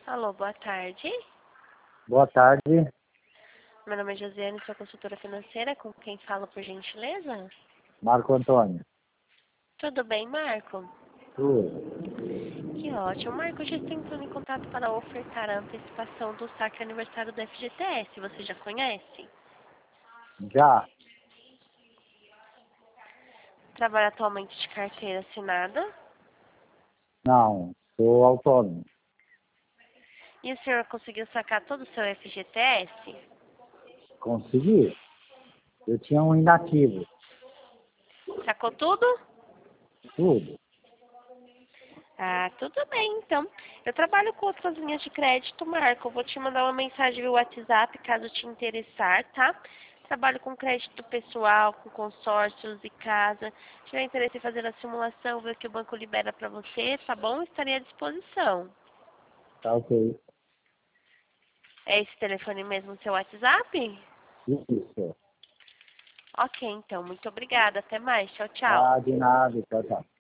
Alô, boa tarde. Boa tarde, Meu nome é Josiane, sou consultora financeira. Com quem falo, por gentileza? Marco Antônio. Tudo bem, Marco? Tudo. Que ótimo. Marco, já estou entrando em contato para ofertar a antecipação do saque aniversário do FGTS. Você já conhece? Já? Trabalha atualmente de carteira assinada. Não, sou autônomo. E o senhor conseguiu sacar todo o seu FGTS? Consegui. Eu tinha um inativo. Sacou tudo? Tudo. Ah, tudo bem, então. Eu trabalho com outras linhas de crédito, Marco. Eu vou te mandar uma mensagem via WhatsApp, caso te interessar, tá? Trabalho com crédito pessoal, com consórcios e casa. Se tiver interesse em fazer a simulação, ver o que o banco libera para você, tá bom? Estarei à disposição. Tá ok. É esse telefone mesmo, seu WhatsApp? Isso. Ok, então. Muito obrigada. Até mais. Tchau, tchau. Ah, de nada. Tchau, tchau.